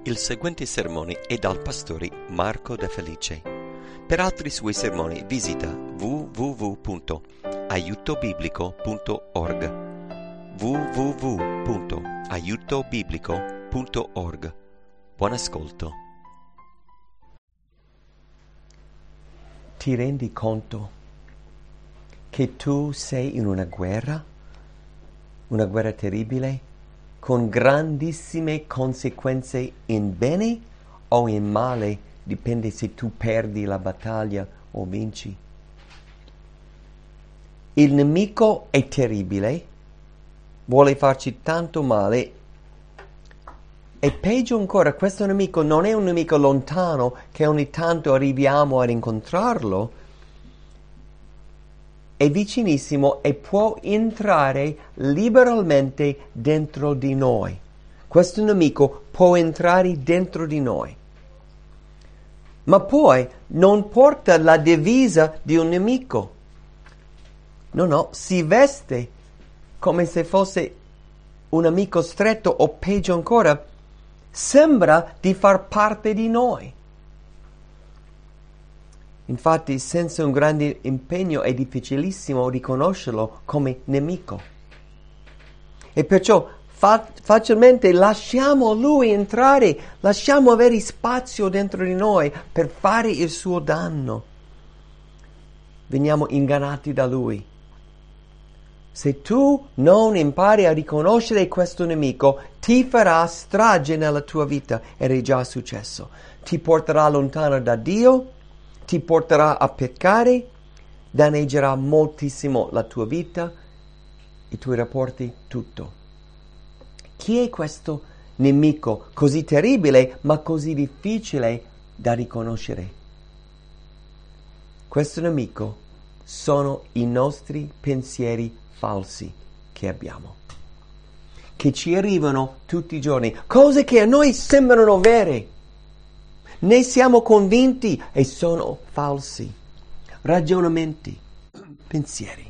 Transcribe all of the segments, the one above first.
Il seguente sermone è dal pastore Marco De Felice. Per altri suoi sermoni visita www.aiutobiblico.org www.aiutobiblico.org. Buon ascolto. Ti rendi conto che tu sei in una guerra terribile, con grandissime conseguenze in bene o in male, dipende se tu perdi la battaglia o vinci. Il nemico è terribile, vuole farci tanto male, e peggio ancora, questo nemico non è un nemico lontano che ogni tanto arriviamo ad incontrarlo, è vicinissimo e può entrare liberalmente dentro di noi. Questo nemico può entrare dentro di noi. Ma poi non porta la divisa di un nemico. No, si veste come se fosse un amico stretto o peggio ancora, sembra di far parte di noi. Infatti, senza un grande impegno è difficilissimo riconoscerlo come nemico. E perciò facilmente lasciamo lui entrare, lasciamo avere spazio dentro di noi per fare il suo danno. Veniamo ingannati da lui. Se tu non impari a riconoscere questo nemico, ti farà strage nella tua vita, ed è già successo. Ti porterà lontano da Dio, ti porterà a peccare, danneggerà moltissimo la tua vita, i tuoi rapporti, tutto. Chi è questo nemico così terribile ma così difficile da riconoscere? Questo nemico sono i nostri pensieri falsi che abbiamo, che ci arrivano tutti i giorni, cose che a noi sembrano vere. Ne siamo convinti e sono falsi. Ragionamenti, pensieri.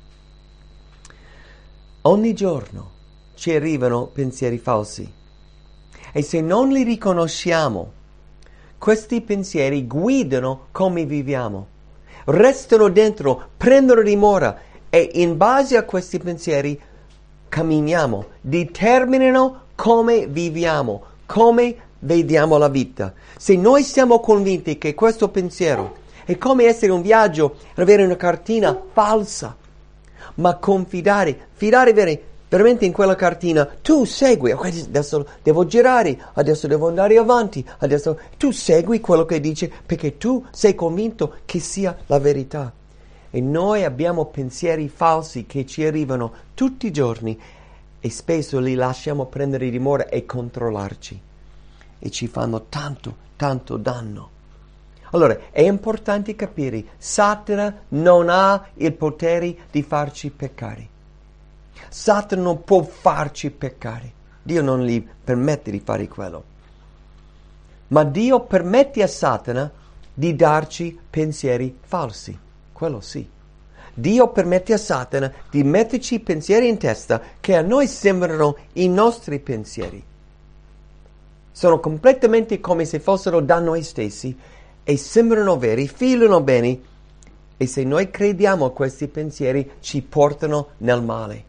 Ogni giorno ci arrivano pensieri falsi e se non li riconosciamo, questi pensieri guidano come viviamo, restano dentro, prendono dimora e in base a questi pensieri camminiamo, determinano come viviamo, come vediamo la vita. Se noi siamo convinti che questo pensiero è come essere un viaggio, avere una cartina falsa, ma fidare veramente in quella cartina, tu segui, adesso devo girare, adesso devo andare avanti, adesso tu segui quello che dice perché tu sei convinto che sia la verità. E noi abbiamo pensieri falsi che ci arrivano tutti i giorni e spesso li lasciamo prendere dimora e controllarci. E ci fanno tanto danno. Allora, è importante capire, Satana non ha il potere di farci peccare. Satana non può farci peccare. Dio non gli permette di fare quello. Ma Dio permette a Satana di darci pensieri falsi. Quello sì. Dio permette a Satana di metterci pensieri in testa che a noi sembrano i nostri pensieri. Sono completamente come se fossero da noi stessi e sembrano veri, filano bene e se noi crediamo a questi pensieri ci portano nel male.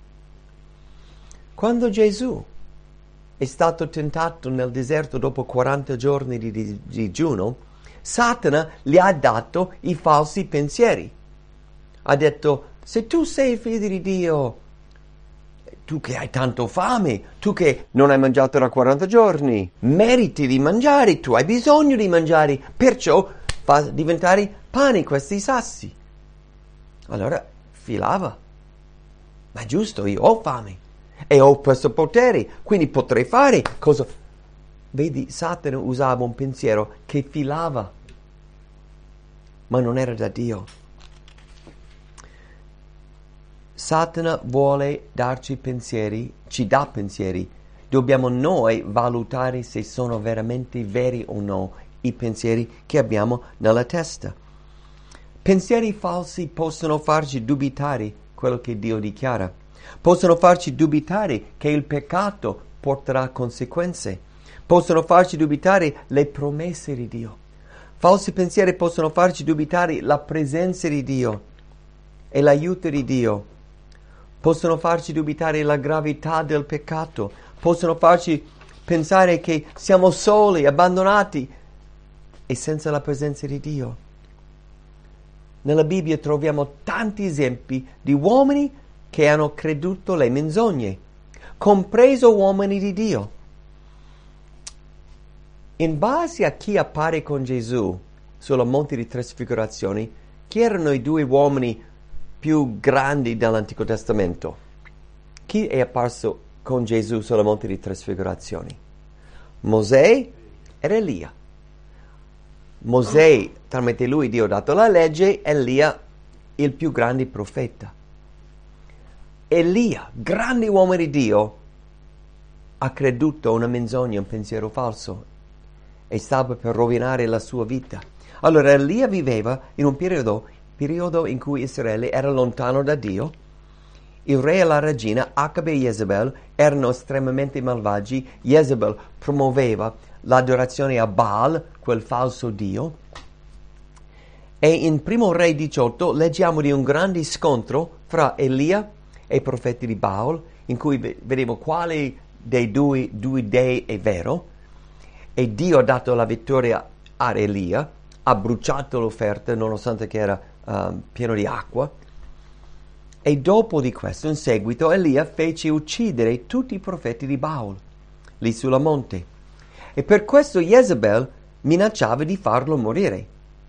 Quando Gesù è stato tentato nel deserto dopo 40 giorni di digiuno, Satana gli ha dato i falsi pensieri. Ha detto, se tu sei figlio di Dio, tu che hai tanto fame, tu che non hai mangiato da 40 giorni, meriti di mangiare, tu hai bisogno di mangiare, perciò fa diventare pane questi sassi. Allora filava, ma è giusto, io ho fame e ho questo potere, quindi potrei fare cosa. Vedi, Satana usava un pensiero che filava, ma non era da Dio. Satana vuole darci pensieri, ci dà pensieri. Dobbiamo noi valutare se sono veramente veri o no i pensieri che abbiamo nella testa. Pensieri falsi possono farci dubitare quello che Dio dichiara. Possono farci dubitare che il peccato porterà conseguenze. possono farci dubitare le promesse di Dio. Falsi pensieri possono farci dubitare la presenza di Dio e l'aiuto di Dio. Possono farci dubitare la gravità del peccato. Possono farci pensare che siamo soli, abbandonati e senza la presenza di Dio. Nella Bibbia troviamo tanti esempi di uomini che hanno creduto le menzogne, compreso uomini di Dio. In base a chi appare con Gesù sulla monte di trasfigurazione, chi erano i due uomini più grandi dell'Antico Testamento? Chi è apparso con Gesù sulla monte di trasfigurazione? Mosè ed Elia. Mosè, tramite lui Dio ha dato la legge, Elia il più grande profeta. Elia, grande uomo di Dio, ha creduto a una menzogna, un pensiero falso e stava per rovinare la sua vita. Allora Elia viveva in un periodo in cui Israele era lontano da Dio. Il re e la regina, Acabe e Jezebel, erano estremamente malvagi. Jezebel promuoveva l'adorazione a Baal, quel falso dio. E in 1 Re 18 leggiamo di un grande scontro fra Elia e i profeti di Baal, in cui vedremo quale dei due dei è vero. E Dio ha dato la vittoria a Elia, ha bruciato l'offerta nonostante che era pieno di acqua. E dopo di questo, in seguito, Elia fece uccidere tutti i profeti di Baal, lì sulla monte. E per questo Jezebel minacciava di farlo morire.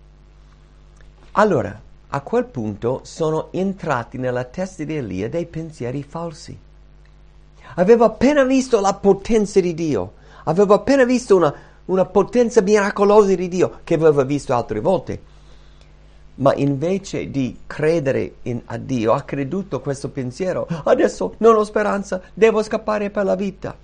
Allora, a quel punto sono entrati nella testa di Elia dei pensieri falsi. Aveva appena visto la potenza di Dio, aveva appena visto una potenza miracolosa di Dio che aveva visto altre volte. Ma invece di credere a Dio, ha creduto questo pensiero: adesso non ho speranza, devo scappare per la vita.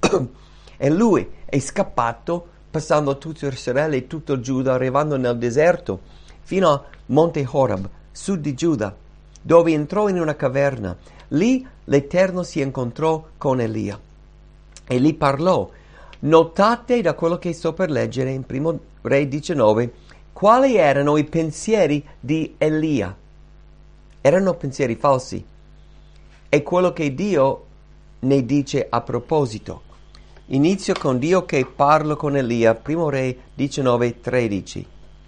E lui è scappato, passando tutto Israele e tutto Giuda, arrivando nel deserto, fino a Monte Horeb, sud di Giuda, dove entrò in una caverna. Lì l'Eterno si incontrò con Elia e gli parlò. Notate da quello che sto per leggere in 1 Re 19, quali erano i pensieri di Elia. Erano pensieri falsi. E quello che Dio ne dice a proposito. Inizio con Dio che parla con Elia, 1 Re 19, 13.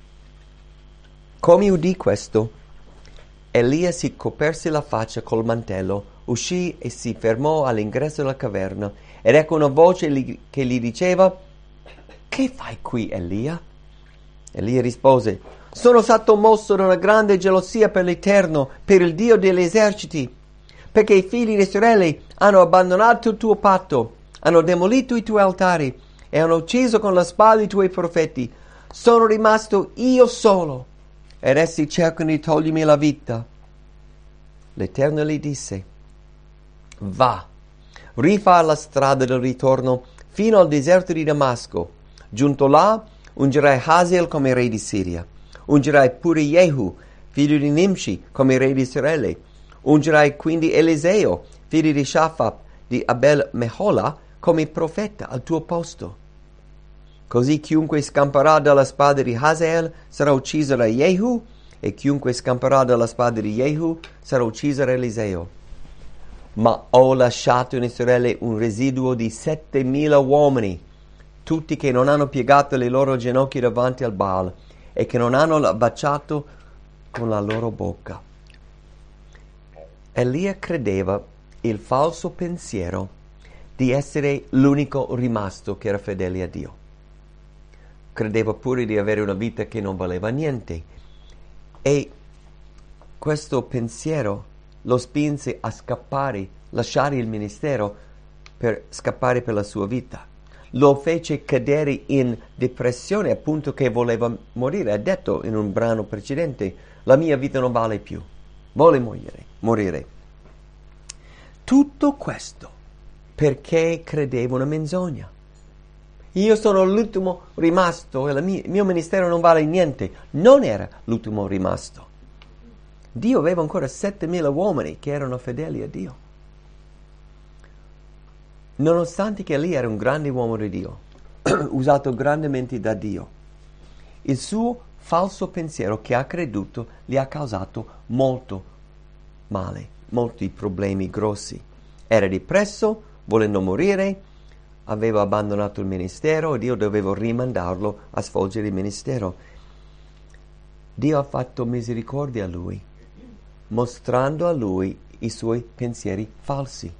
Come udì questo, Elia si coperse la faccia col mantello, uscì e si fermò all'ingresso della caverna. Ed ecco una voce che gli diceva: che fai qui, Elia? Elia rispose: sono stato mosso da una grande gelosia per l'Eterno, per il Dio degli eserciti, perché i figli di Israele hanno abbandonato il tuo patto, hanno demolito i tuoi altari e hanno ucciso con la spada i tuoi profeti. Sono rimasto io solo ed essi cercano di togliermi la vita. L'Eterno gli disse: va, rifà la strada del ritorno fino al deserto di Damasco. Giunto là, ungerai Hazael come re di Siria. Ungerai pure Jehu, figlio di Nimshi, come re di Israele. Ungerai quindi Eliseo, figlio di Shaphat, di Abel Mehola, come profeta al tuo posto. Così chiunque scamperà dalla spada di Hazael sarà ucciso da Jehu, e chiunque scamperà dalla spada di Jehu sarà ucciso da Eliseo. Ma ho lasciato in Israele un residuo di 7.000 uomini, tutti che non hanno piegato le loro ginocchia davanti al Baal e che non hanno baciato con la loro bocca. Elia credeva il falso pensiero di essere l'unico rimasto che era fedele a Dio. Credeva pure di avere una vita che non valeva niente, e questo pensiero lo spinse a scappare, lasciare il ministero per scappare per la sua vita. Lo fece cadere in depressione, appunto che voleva morire. Ha detto in un brano precedente: la mia vita non vale più, vuole morire. Tutto questo perché credeva una menzogna. Io sono l'ultimo rimasto e il mio ministero non vale niente. Non era l'ultimo rimasto. Dio aveva ancora 7.000 uomini che erano fedeli a Dio. Nonostante che Elia era un grande uomo di Dio, usato grandemente da Dio. Il suo falso pensiero che ha creduto gli ha causato molto male, molti problemi grossi. Era depresso, volendo morire, aveva abbandonato il ministero ed io dovevo rimandarlo a svolgere il ministero. Dio ha fatto misericordia a lui, mostrando a lui i suoi pensieri falsi.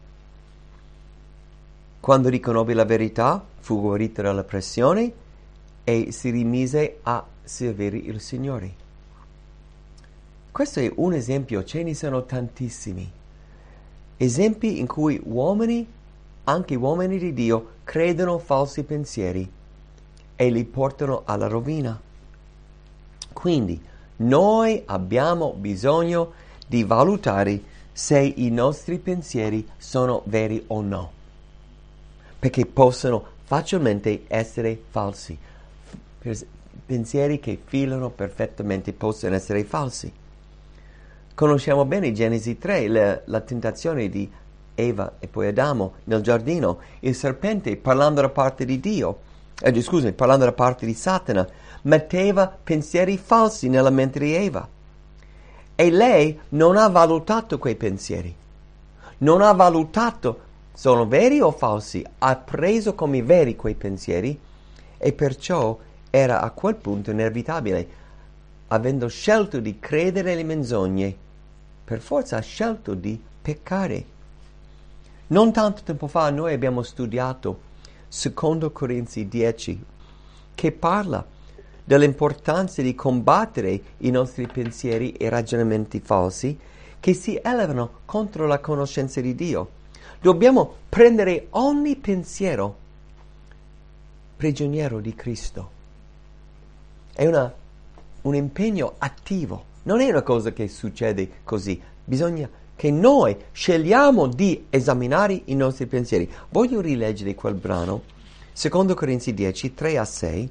Quando riconobbe la verità, fu guarito dalla pressione e si rimise a servire il Signore. Questo è un esempio, ce ne sono tantissimi. Esempi in cui uomini, anche uomini di Dio, credono falsi pensieri e li portano alla rovina. Quindi noi abbiamo bisogno di valutare se i nostri pensieri sono veri o no, perché possono facilmente essere falsi. Pensieri che filano perfettamente possono essere falsi. Conosciamo bene Genesi 3, la tentazione di Eva e poi Adamo nel giardino. Il serpente, parlando da parte di Dio, parlando da parte di Satana, metteva pensieri falsi nella mente di Eva. E lei non ha valutato quei pensieri. Non ha valutato sono veri o falsi. Ha preso come veri quei pensieri e perciò era a quel punto inevitabile. Avendo scelto di credere alle menzogne, per forza ha scelto di peccare. Non tanto tempo fa noi abbiamo studiato 2 Corinzi 10, che parla dell'importanza di combattere i nostri pensieri e ragionamenti falsi che si elevano contro la conoscenza di Dio. Dobbiamo prendere ogni pensiero prigioniero di Cristo. È un impegno attivo, non è una cosa che succede così. Bisogna che noi scegliamo di esaminare i nostri pensieri. Voglio rileggere quel brano, 2 Corinzi 10, 3-6.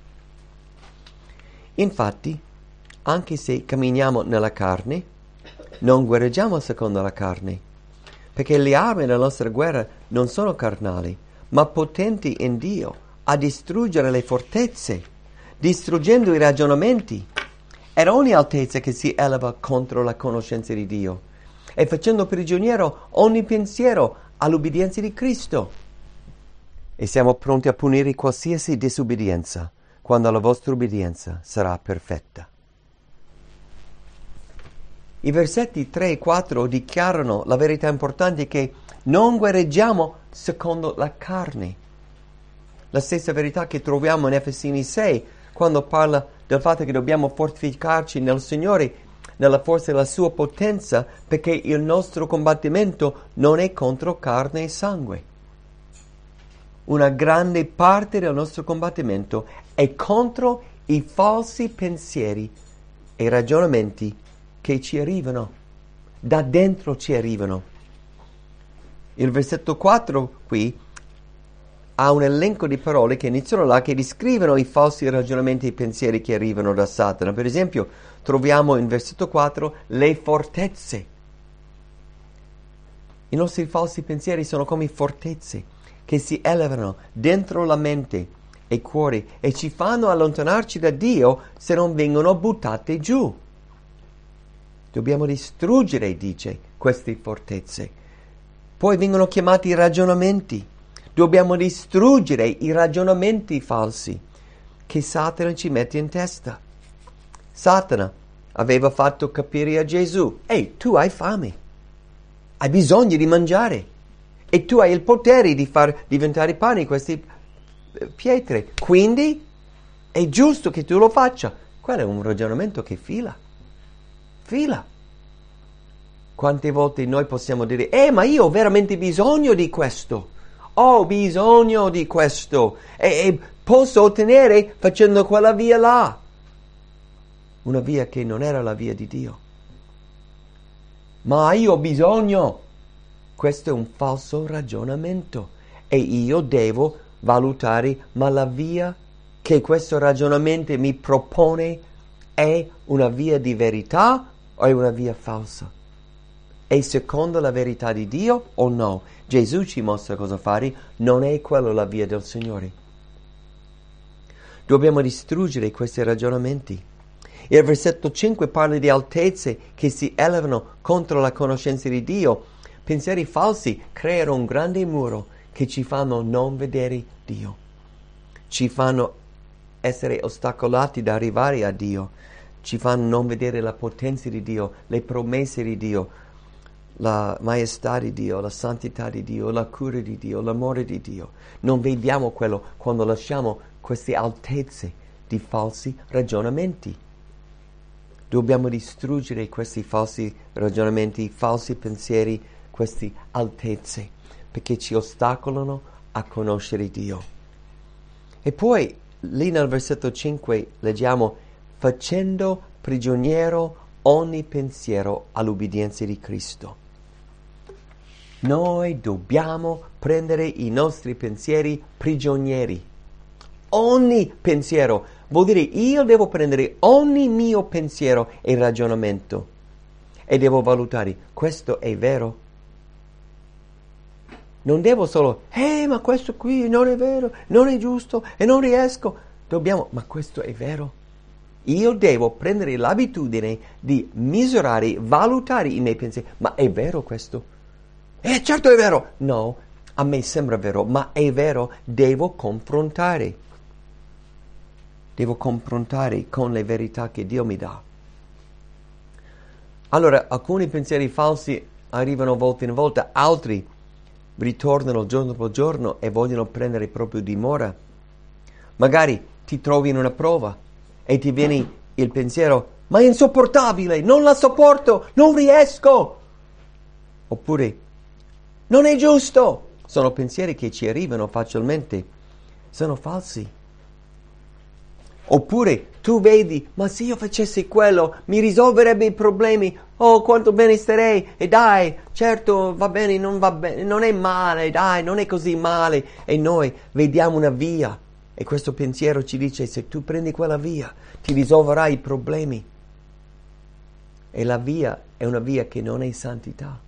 Infatti, anche se camminiamo nella carne, non guerreggiamo secondo la carne, perché le armi della nostra guerra non sono carnali, ma potenti in Dio a distruggere le fortezze, distruggendo i ragionamenti ed ogni altezza che si eleva contro la conoscenza di Dio, e facendo prigioniero ogni pensiero all'obbedienza di Cristo. E siamo pronti a punire qualsiasi disobbedienza, quando la vostra obbedienza sarà perfetta. I versetti 3 e 4 dichiarano la verità importante che non guerreggiamo secondo la carne. La stessa verità che troviamo in Efesini 6, quando parla del fatto che dobbiamo fortificarci nel Signore, nella forza della sua potenza, perché il nostro combattimento non è contro carne e sangue. Una grande parte del nostro combattimento è contro i falsi pensieri e ragionamenti che ci arrivano, da dentro ci arrivano. Il versetto 4 qui ha un elenco di parole che iniziano là, che descrivono i falsi ragionamenti e pensieri che arrivano da Satana. Per esempio, troviamo in versetto 4 le fortezze. I nostri falsi pensieri sono come fortezze che si elevano dentro la mente e cuore e ci fanno allontanarci da Dio se non vengono buttate giù. Dobbiamo distruggere, dice, queste fortezze. Poi vengono chiamati ragionamenti. Dobbiamo distruggere i ragionamenti falsi che Satana ci mette in testa. Satana aveva fatto capire a Gesù: ehi, tu hai fame, hai bisogno di mangiare e tu hai il potere di far diventare pane queste pietre, quindi è giusto che tu lo faccia. Quello è un ragionamento che fila. Quante volte noi possiamo dire: ma io ho veramente bisogno di questo, ho bisogno di questo e posso ottenere facendo quella via là, una via che non era la via di Dio. Ma io ho bisogno. Questo è un falso ragionamento e io devo valutare: ma la via che questo ragionamento mi propone è una via di verità o è una via falsa? È secondo la verità di Dio o no? Gesù ci mostra cosa fare, non è quella la via del Signore. Dobbiamo distruggere questi ragionamenti. Il versetto 5 parla di altezze che si elevano contro la conoscenza di Dio. Pensieri falsi creano un grande muro che ci fanno non vedere Dio. Ci fanno essere ostacolati da arrivare a Dio. Ci fanno non vedere la potenza di Dio, le promesse di Dio, la maestà di Dio, la santità di Dio, la cura di Dio, l'amore di Dio. Non vediamo quello quando lasciamo queste altezze di falsi ragionamenti. Dobbiamo distruggere questi falsi ragionamenti, falsi pensieri, queste altezze, perché ci ostacolano a conoscere Dio. E poi, lì nel versetto 5, leggiamo, facendo prigioniero ogni pensiero all'ubbidienza di Cristo. Noi dobbiamo prendere i nostri pensieri prigionieri. Ogni pensiero vuol dire io devo prendere ogni mio pensiero e ragionamento e devo valutare, questo è vero? Non devo solo, ma questo qui non è vero, non è giusto e non riesco. Ma questo è vero? Io devo prendere l'abitudine di misurare, valutare i miei pensieri. Ma è vero questo? Certo è vero! No, a me sembra vero, ma è vero, devo confrontare. Devo confrontare con le verità che Dio mi dà. Allora, alcuni pensieri falsi arrivano volta in volta, altri ritornano giorno dopo giorno e vogliono prendere proprio dimora. Magari ti trovi in una prova e ti viene il pensiero, ma è insopportabile, non la sopporto, non riesco. Oppure, non è giusto. Sono pensieri che ci arrivano facilmente, sono falsi. Oppure tu vedi, ma se io facessi quello mi risolverebbe i problemi, oh quanto bene starei, e dai, certo va bene, non è male, dai, non è così male, e noi vediamo una via, e questo pensiero ci dice, se tu prendi quella via, ti risolverai i problemi, e la via è una via che non è santità.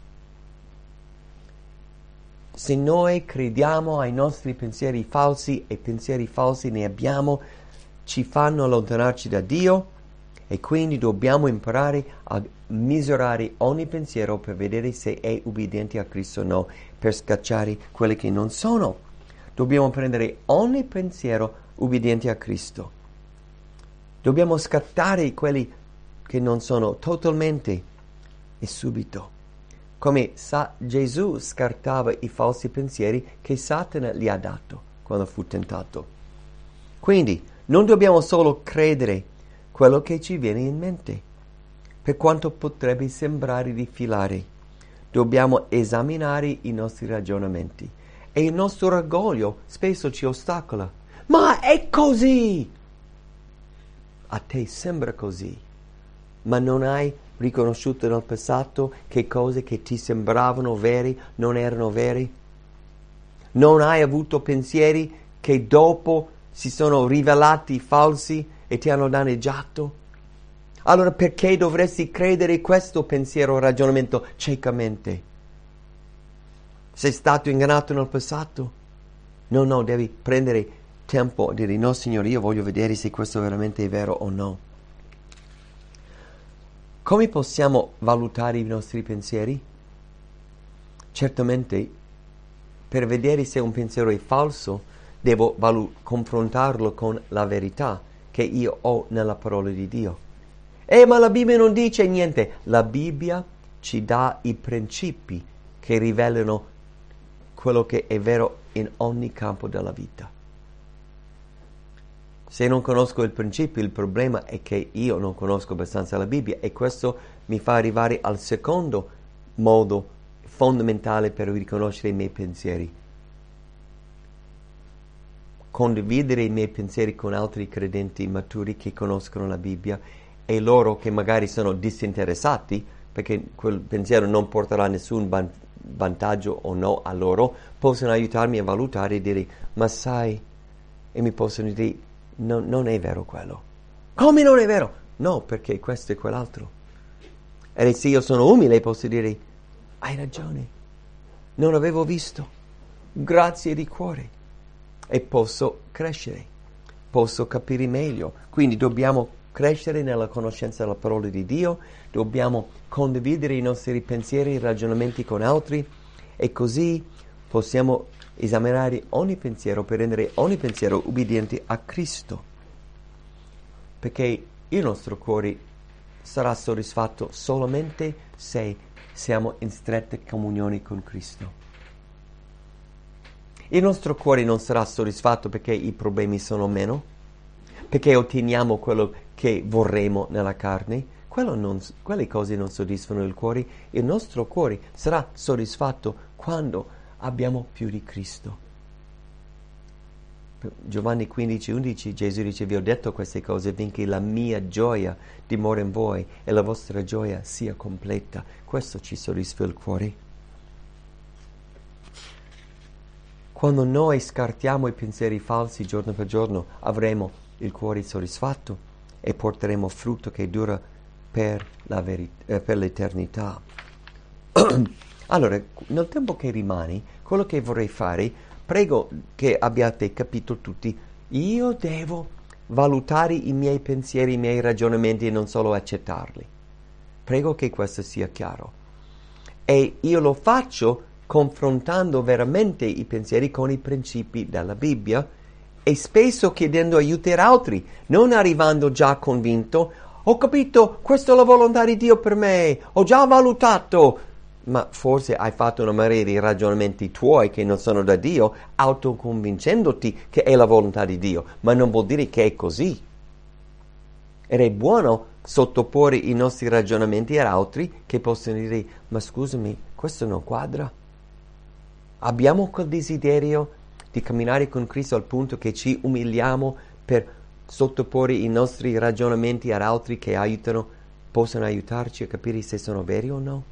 Se noi crediamo ai nostri pensieri falsi, e pensieri falsi ne abbiamo, ci fanno allontanarci da Dio e quindi dobbiamo imparare a misurare ogni pensiero per vedere se è ubbidiente a Cristo o no, per scacciare quelli che non sono. Dobbiamo prendere ogni pensiero ubbidiente a Cristo. Dobbiamo scattare quelli che non sono totalmente e subito. Come Gesù scartava i falsi pensieri che Satana gli ha dato quando fu tentato. Quindi, non dobbiamo solo credere quello che ci viene in mente, per quanto potrebbe sembrare di filare. Dobbiamo esaminare i nostri ragionamenti e il nostro orgoglio spesso ci ostacola. Ma è così! A te sembra così, ma non hai riconosciuto nel passato che cose che ti sembravano vere non erano vere? Non hai avuto pensieri che dopo si sono rivelati falsi e ti hanno danneggiato? Allora perché dovresti credere questo pensiero o ragionamento ciecamente? Sei stato ingannato nel passato? No, devi prendere tempo e dire no Signore, io voglio vedere se questo veramente è vero o no. Come possiamo valutare i nostri pensieri? Certamente, per vedere se un pensiero è falso, devo confrontarlo con la verità che io ho nella parola di Dio. Ma la Bibbia non dice niente. La Bibbia ci dà i principi che rivelano quello che è vero in ogni campo della vita. Se non conosco il principio, il problema è che io non conosco abbastanza la Bibbia, e questo mi fa arrivare al secondo modo fondamentale per riconoscere i miei pensieri. Condividere i miei pensieri con altri credenti maturi che conoscono la Bibbia, e loro che magari sono disinteressati, perché quel pensiero non porterà nessun vantaggio o no a loro, possono aiutarmi a valutare e dire, ma sai, e mi possono dire, non è vero quello. Come non è vero? No, perché questo e quell'altro. E se io sono umile posso dire, hai ragione, non avevo visto, grazie di cuore. E posso crescere. posso capire meglio. Quindi dobbiamo crescere nella conoscenza della parola di Dio, dobbiamo condividere i nostri pensieri e ragionamenti con altri e così possiamo esaminare ogni pensiero per rendere ogni pensiero ubbidiente a Cristo. Perché il nostro cuore sarà soddisfatto solamente se siamo in stretta comunione con Cristo. Il nostro cuore non sarà soddisfatto perché i problemi sono meno, perché otteniamo quello che vorremmo nella carne. Quelle cose non soddisfano il cuore. Il nostro cuore sarà soddisfatto quando abbiamo più di Cristo. Giovanni 15:11 Gesù dice: vi ho detto queste cose affinché la mia gioia dimora in voi e la vostra gioia sia completa. Questo ci soddisfa il cuore. Quando noi scartiamo i pensieri falsi giorno per giorno, avremo il cuore soddisfatto e porteremo frutto che dura per l'eternità. Allora, nel tempo che rimane, quello che vorrei fare, prego che abbiate capito tutti, io devo valutare i miei pensieri, i miei ragionamenti e non solo accettarli. Prego che questo sia chiaro. E io lo faccio confrontando veramente i pensieri con i principi della Bibbia e spesso chiedendo aiuto ad altri, non arrivando già convinto, ho capito, questa è la volontà di Dio per me, ho già valutato, ma forse hai fatto una marea di ragionamenti tuoi che non sono da Dio, autoconvincendoti che è la volontà di Dio, ma non vuol dire che è così. Ed è buono sottoporre i nostri ragionamenti ad altri che possono dire, ma scusami, questo non quadra. Abbiamo quel desiderio di camminare con Cristo al punto che ci umiliamo per sottoporre i nostri ragionamenti ad altri che possono aiutarci a capire se sono veri o no.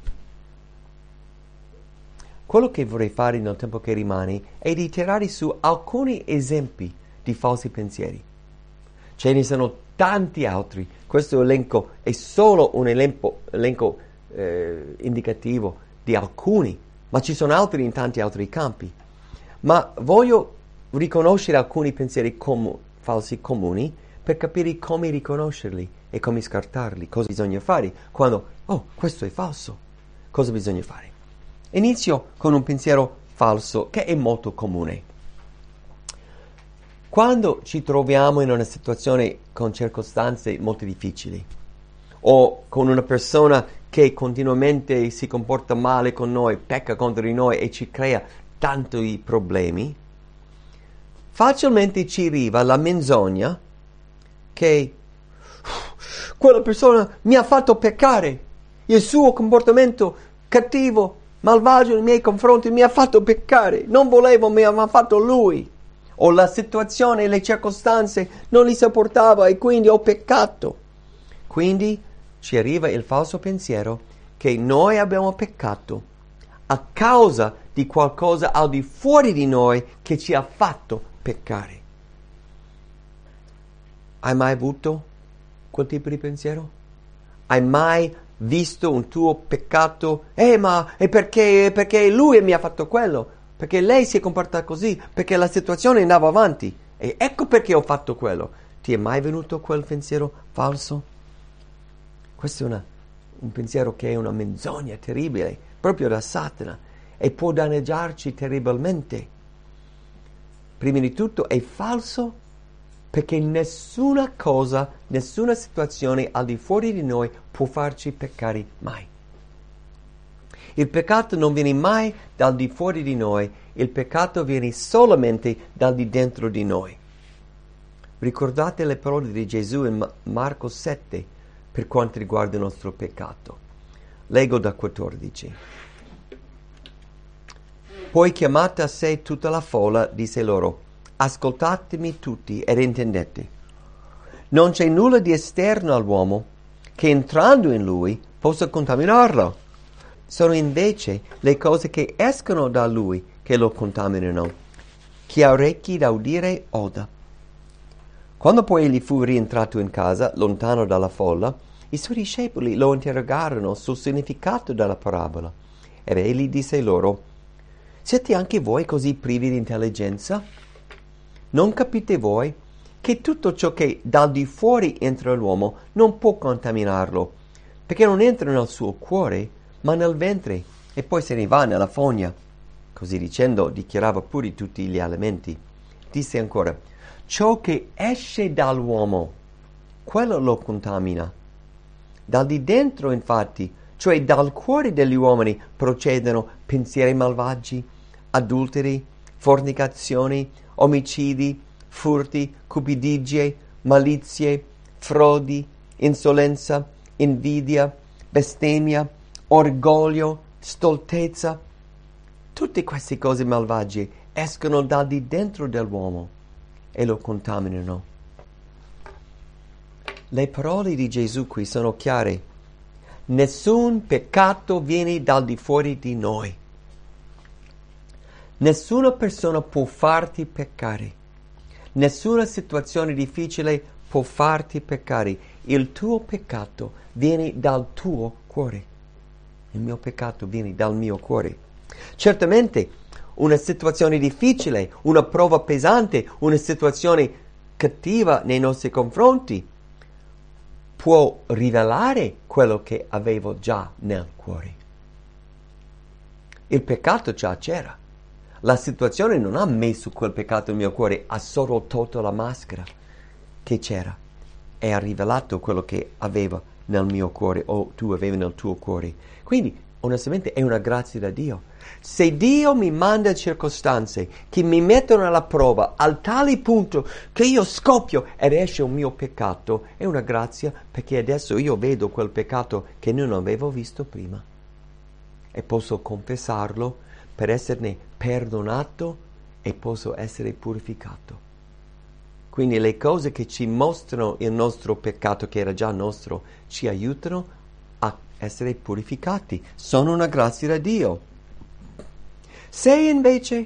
Quello che vorrei fare nel tempo che rimane è di tirare su alcuni esempi di falsi pensieri. Ce ne sono tanti altri. Questo elenco è solo un elenco indicativo di alcuni, ma ci sono altri in tanti altri campi. Ma voglio riconoscere alcuni pensieri falsi comuni per capire come riconoscerli e come scartarli, cosa bisogna fare quando, questo è falso, cosa bisogna fare. Inizio con un pensiero falso che è molto comune. Quando ci troviamo in una situazione con circostanze molto difficili o con una persona che continuamente si comporta male con noi, pecca contro di noi e ci crea tanti problemi, facilmente ci arriva la menzogna che quella persona mi ha fatto peccare, il suo comportamento cattivo, malvagio nei miei confronti mi ha fatto peccare, non volevo, mi ha fatto lui, o la situazione, le circostanze non li sopportava e quindi ho peccato. Quindi ci arriva il falso pensiero che noi abbiamo peccato a causa di qualcosa al di fuori di noi che ci ha fatto peccare. Hai mai avuto quel tipo di pensiero? Hai mai visto un tuo peccato? Ma è perché lui mi ha fatto quello, perché lei si è comportata così, perché la situazione andava avanti e ecco perché ho fatto quello. Ti è mai venuto quel pensiero falso? Questo è un pensiero che è una menzogna terribile, proprio da Satana, e può danneggiarci terribilmente. Prima di tutto è falso perché nessuna cosa, nessuna situazione al di fuori di noi può farci peccare mai. Il peccato non viene mai dal di fuori di noi, il peccato viene solamente dal di dentro di noi. Ricordate le parole di Gesù in Marco 7 per quanto riguarda il nostro peccato. Leggo da 14. Poi chiamata a sé tutta la folla, disse loro: ascoltatemi tutti ed intendete. Non c'è nulla di esterno all'uomo che entrando in lui possa contaminarlo. Sono invece le cose che escono da lui che lo contaminano. Chi ha orecchi da udire oda. Quando poi egli fu rientrato in casa, lontano dalla folla, i suoi discepoli lo interrogarono sul significato della parabola. Ed egli disse loro: siete anche voi così privi di intelligenza? Non capite voi che tutto ciò che dal di fuori entra nell'uomo non può contaminarlo, perché non entra nel suo cuore, ma nel ventre, e poi se ne va nella fogna. Così dicendo, dichiarava pure tutti gli alimenti. Disse ancora, ciò che esce dall'uomo, quello lo contamina. Dal di dentro, infatti, cioè dal cuore degli uomini, procedono pensieri malvagi, adulteri, fornicazioni, omicidi, furti, cupidigie, malizie, frodi, insolenza, invidia, bestemmia, orgoglio, stoltezza. Tutte queste cose malvagie escono dal di dentro dell'uomo e lo contaminano. Le parole di Gesù qui sono chiare. Nessun peccato viene dal di fuori di noi. Nessuna persona può farti peccare. Nessuna situazione difficile può farti peccare. Il tuo peccato viene dal tuo cuore. Il mio peccato viene dal mio cuore. Certamente una situazione difficile, una prova pesante, una situazione cattiva nei nostri confronti può rivelare quello che avevo già nel cuore. Il peccato già c'era. La situazione non ha messo quel peccato nel mio cuore, ha solo tolto la maschera che c'era e ha rivelato quello che aveva nel mio cuore o tu avevi nel tuo cuore. Quindi, onestamente, è una grazia da Dio. Se Dio mi manda circostanze che mi mettono alla prova al tale punto che io scoppio ed esce un mio peccato, è una grazia perché adesso io vedo quel peccato che non avevo visto prima e posso confessarlo per esserne perdonato e posso essere purificato. Quindi le cose che ci mostrano il nostro peccato che era già nostro ci aiutano a essere purificati. Sono una grazia da Dio. Se invece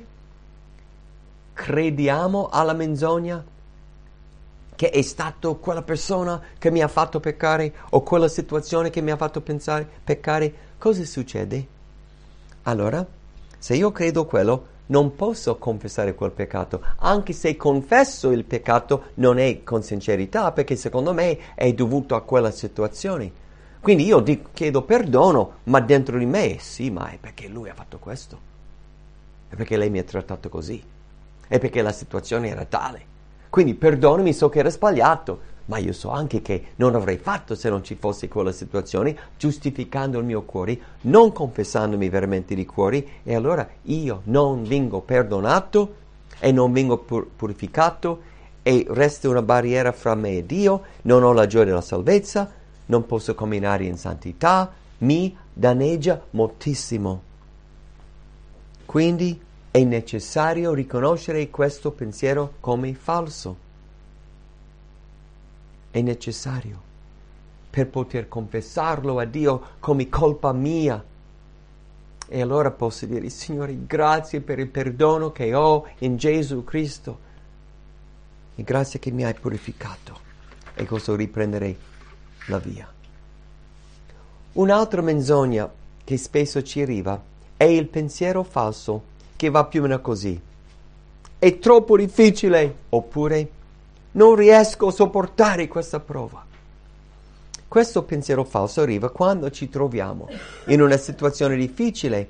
crediamo alla menzogna che è stato quella persona che mi ha fatto peccare o quella situazione che mi ha fatto peccare, cosa succede? Allora, se io credo quello, non posso confessare quel peccato, anche se confesso il peccato non è con sincerità, perché secondo me è dovuto a quella situazione. Quindi io chiedo perdono, ma dentro di me, sì, ma è perché lui ha fatto questo, è perché lei mi ha trattato così, è perché la situazione era tale. Quindi perdonami, so che era sbagliato, ma io so anche che non avrei fatto se non ci fosse quella situazione, giustificando il mio cuore, non confessandomi veramente di cuore, e allora io non vengo perdonato e non vengo purificato e resta una barriera fra me e Dio, non ho la gioia della salvezza, non posso camminare in santità, mi danneggia moltissimo. Quindi è necessario riconoscere questo pensiero come falso. È necessario per poter confessarlo a Dio come colpa mia. E allora posso dire, Signore, grazie per il perdono che ho in Gesù Cristo. E grazie che mi hai purificato. E così riprenderei la via. Un'altra menzogna che spesso ci arriva è il pensiero falso, che va più o meno così. È troppo difficile, oppure non riesco a sopportare questa prova. Questo pensiero falso arriva quando ci troviamo in una situazione difficile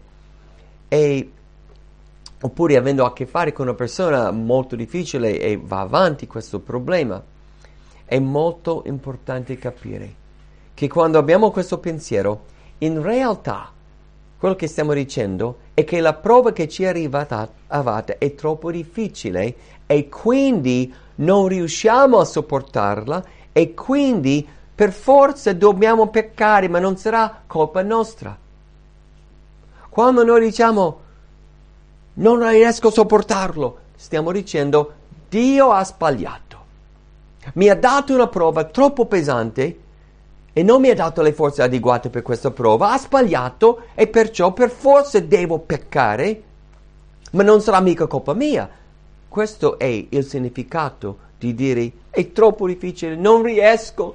oppure avendo a che fare con una persona molto difficile e va avanti questo problema. È molto importante capire che quando abbiamo questo pensiero, in realtà quello che stiamo dicendo è che la prova che ci è arrivata è troppo difficile e quindi non riusciamo a sopportarla e quindi per forza dobbiamo peccare, ma non sarà colpa nostra. Quando noi diciamo non riesco a sopportarlo, stiamo dicendo Dio ha sbagliato. Mi ha dato una prova troppo pesante e non mi ha dato le forze adeguate per questa prova, ha sbagliato e perciò per forza devo peccare, ma non sarà mica colpa mia. Questo è il significato di dire è troppo difficile, non riesco.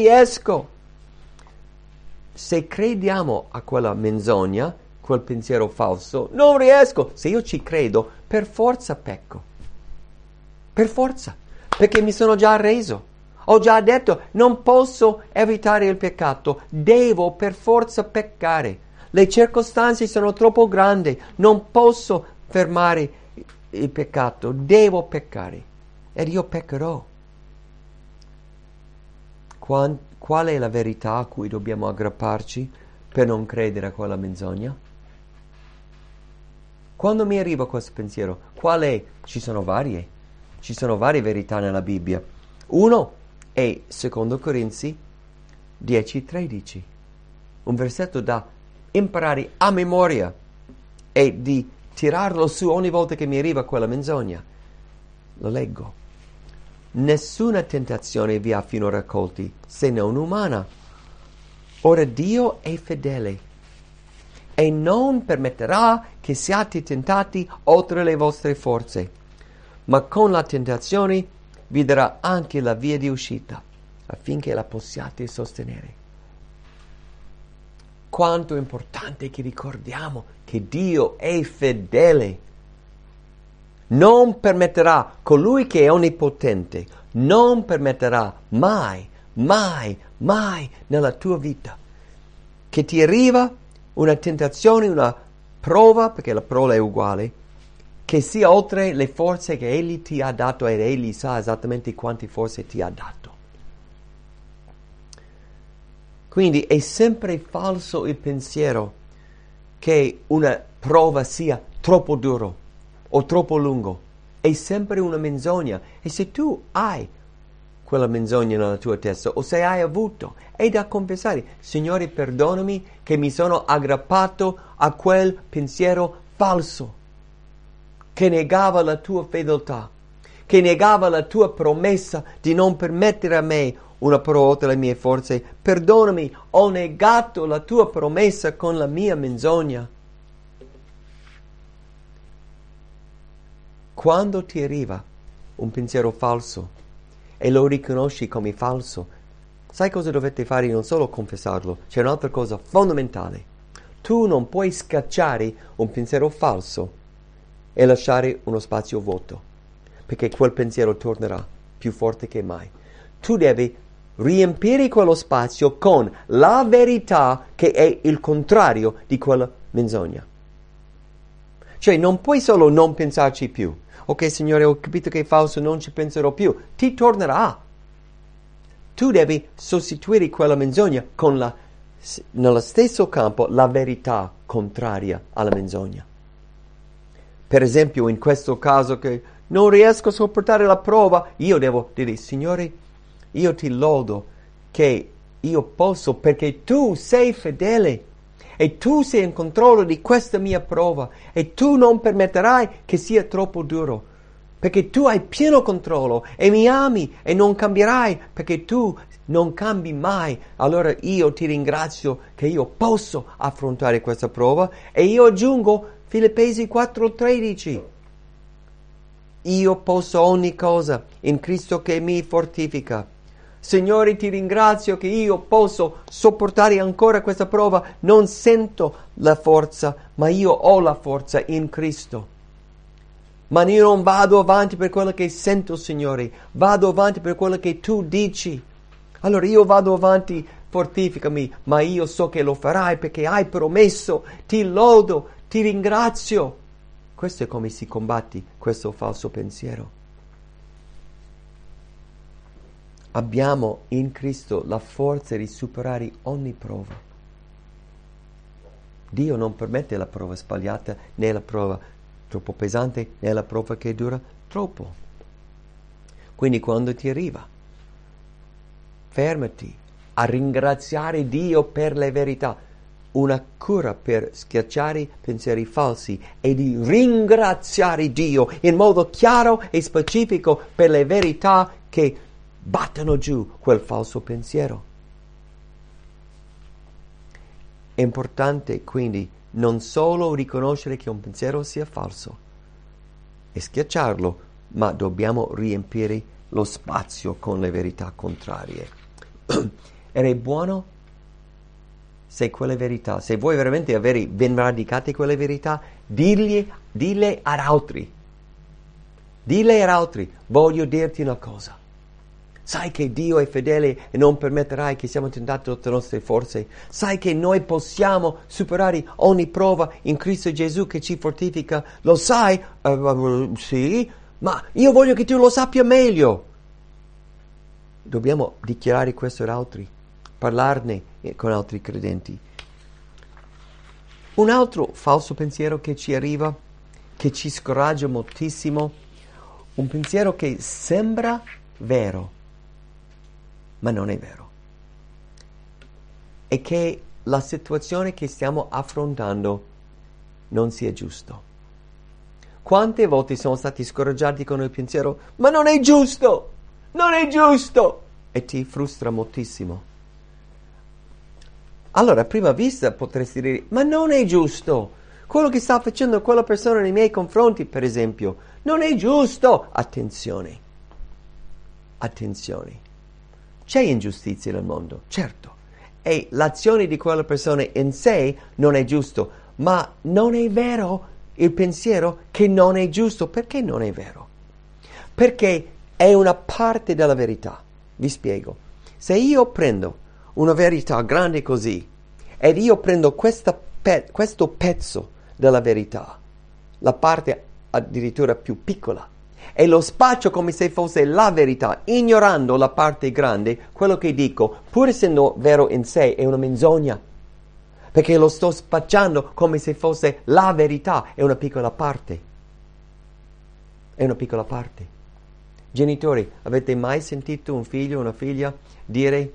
Se crediamo a quella menzogna, quel pensiero falso, non riesco. Se io ci credo, per forza pecco. Per forza. perché mi sono già arreso. Ho già detto, non posso evitare il peccato, devo per forza peccare. Le circostanze sono troppo grandi, non posso fermare il peccato, devo peccare. Ed io peccherò. Qual è la verità a cui dobbiamo aggrapparci per non credere a quella menzogna? Quando mi arriva questo pensiero, qual è? Ci sono varie verità nella Bibbia. Uno è 2 Corinzi 10:13, un versetto da imparare a memoria e di tirarlo su ogni volta che mi arriva quella menzogna. Lo leggo. Nessuna tentazione vi ha finora colti, se non umana. Ora Dio è fedele e non permetterà che siate tentati oltre le vostre forze, ma con la tentazione vi darà anche la via di uscita, affinché la possiate sostenere. Quanto è importante che ricordiamo che Dio è fedele. Non permetterà, colui che è onnipotente, non permetterà mai, mai, mai nella tua vita che ti arriva una tentazione, una prova, perché la prova è uguale, che sia oltre le forze che Egli ti ha dato ed Egli sa esattamente quante forze ti ha dato. Quindi è sempre falso il pensiero che una prova sia troppo duro o troppo lungo. È sempre una menzogna. E se tu hai quella menzogna nella tua testa, o se hai avuto, è da confessare: Signore, perdonami che mi sono aggrappato a quel pensiero falso, che negava la tua fedeltà, che negava la tua promessa di non permettere a me una prova oltre le mie forze. Perdonami, ho negato la tua promessa con la mia menzogna. Quando ti arriva un pensiero falso e lo riconosci come falso, sai cosa dovete fare? Non solo confessarlo, c'è un'altra cosa fondamentale. Tu non puoi scacciare un pensiero falso e lasciare uno spazio vuoto, perché quel pensiero tornerà più forte che mai. Tu devi riempire quello spazio con la verità che è il contrario di quella menzogna. Cioè non puoi solo non pensarci più. Ok, Signore, ho capito che è falso, non ci penserò più. Ti tornerà. Tu devi sostituire quella menzogna con nello stesso campo la verità contraria alla menzogna. Per esempio, in questo caso che non riesco a sopportare la prova, io devo dire: Signore, io ti lodo che io posso, perché tu sei fedele e tu sei in controllo di questa mia prova e tu non permetterai che sia troppo duro, perché tu hai pieno controllo e mi ami e non cambierai, perché tu non cambi mai. Allora io ti ringrazio che io posso affrontare questa prova. E io aggiungo Filippesi 4:13: io posso ogni cosa in Cristo che mi fortifica. Signore, ti ringrazio che io posso sopportare ancora questa prova. Non sento la forza, ma io ho la forza in Cristo. Ma io non vado avanti per quello che sento, Signore, vado avanti per quello che tu dici. Allora io vado avanti, fortificami, ma io so che lo farai perché hai promesso. Ti lodo, ti ringrazio. Questo è come si combatte questo falso pensiero. Abbiamo in Cristo la forza di superare ogni prova. Dio non permette la prova sbagliata, né la prova troppo pesante, né la prova che dura troppo. Quindi quando ti arriva, fermati a ringraziare Dio per le verità. Una cura per schiacciare pensieri falsi e di ringraziare Dio in modo chiaro e specifico per le verità che battono giù quel falso pensiero. È importante quindi non solo riconoscere che un pensiero sia falso e schiacciarlo, ma dobbiamo riempire lo spazio con le verità contrarie. Ed è buono se quelle verità, se vuoi veramente avere ben radicate quelle verità, dille ad altri. Dille agli altri, voglio dirti una cosa. Sai che Dio è fedele e non permetterai che siamo tentati da tutte le nostre forze. Sai che noi possiamo superare ogni prova in Cristo Gesù che ci fortifica. Lo sai? Sì, ma io voglio che tu lo sappia meglio. Dobbiamo dichiarare questo ad altri, parlarne con altri credenti. Un altro falso pensiero che ci arriva, che ci scoraggia moltissimo, un pensiero che sembra vero, ma non è vero. È che la situazione che stiamo affrontando non sia giusta. Quante volte siamo stati scoraggiati con il pensiero, ma non è giusto, non è giusto, e ti frustra moltissimo. Allora, a prima vista potresti dire, ma non è giusto, quello che sta facendo quella persona nei miei confronti, per esempio, non è giusto. Attenzione, c'è ingiustizia nel mondo, certo, e l'azione di quella persona in sé non è giusto, ma non è vero il pensiero che non è giusto. Perché non è vero? Perché è una parte della verità. Vi spiego. Se io prendo una verità grande così ed io prendo questo pezzo della verità, la parte addirittura più piccola, e lo spaccio come se fosse la verità, ignorando la parte grande, quello che dico, pur essendo vero in sé, è una menzogna, perché lo sto spacciando come se fosse la verità, è una piccola parte. È una piccola parte. Genitori, avete mai sentito un figlio o una figlia dire: